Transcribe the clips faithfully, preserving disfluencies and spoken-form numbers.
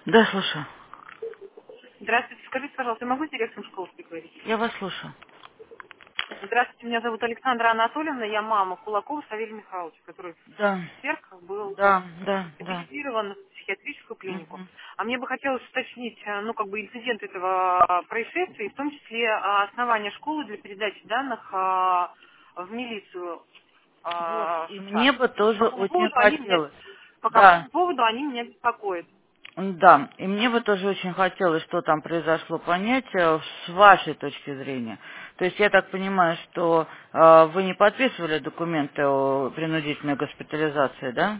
Да, слушаю. Здравствуйте, скажите, пожалуйста, я могу с директором школы поговорить? Я вас слушаю. Здравствуйте, меня зовут Александра Анатольевна, я мама Кулакова Савелия Михайловича, который Да, в четверг был да, да, да. госпитализирован в психиатрическую клинику. Мгм. А мне бы хотелось уточнить, э, ну, как бы инцидент этого а, происшествия, и в том числе а, основания школы для передачи данных а, в милицию Вот, а, и мне ШУСА. бы По тоже какому очень поводу они меня, хотелось. по Да, какому поводу они меня беспокоят? да, и мне бы тоже очень хотелось, что там произошло, понять э, с вашей точки зрения. То есть я так понимаю, что э, вы не подписывали документы о принудительной госпитализации, да?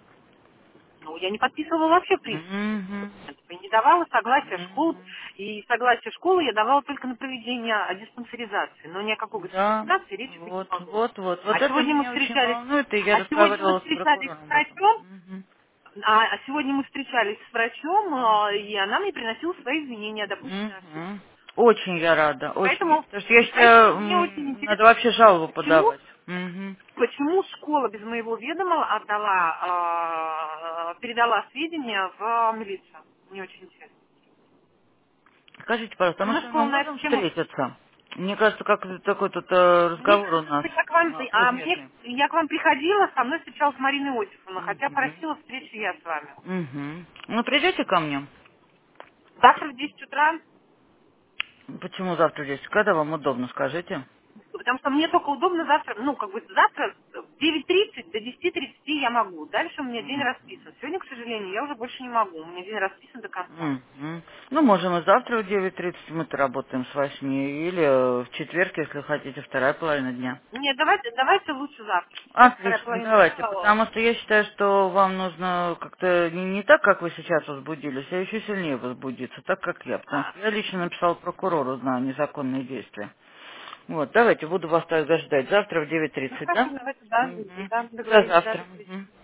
Ну, я не подписывала вообще, в принципе. Мгм. И не давала согласия школы, Мгм. и согласие школы я давала только на проведение а, диспансеризации, но ни о какой Да, госпитализации речи быть не вот, могло. вот, вот. Вот А это сегодня мы меня очень встречались, волнует, и я а сегодня мы разговаривала с встречались прокурором с об этом. врачом, Мгм. а, а сегодня мы встречались с врачом, а, Мгм. и она мне приносила свои извинения о допущенной ошибке. Мгм. Очень я рада, очень. Поэтому, Потому что я поэтому считаю, мне очень м, надо интересно, вообще жалобу почему, подавать. Мгм. почему школа без моего ведома отдала, а, передала сведения в милицию. Мне очень интересно. Скажите, пожалуйста, а У мы нас с вами школа на эту можем тему. встретиться? Мне кажется, как такой тут э, Мне разговор у нас кажется, я к вам, а, а мне, предметный. я к вам приходила, со мной встречалась Марина Иосифовна, хотя Мгм. просила встречи я с вами. Мгм. Ну, придете ко мне? Завтра в десять утра, Почему завтра здесь? Когда вам удобно, скажите? потому что мне только удобно завтра, ну, как бы завтра в девять тридцать до десяти тридцати я могу. Дальше у меня день расписан. Сегодня, к сожалению, я уже больше не могу. У меня день расписан до конца. Мгм. Ну, можем и завтра в девять тридцать, мы-то работаем с восьми, или э, в четверг, если хотите, вторая половина дня. Нет, давайте, давайте лучше завтра. Четверг, вторая Отлично, половина давайте, дня. потому что я считаю, что вам нужно как-то не, не так, как вы сейчас возбудились, а еще сильнее возбудиться, так как я, потому А, что я лично написал прокурору на незаконные действия. Вот, давайте, буду вас тогда ждать завтра в девять ну тридцать, хорошо, да? давайте, да, Мгм. да, До договорились, да, завтра. до встречи. Мгм.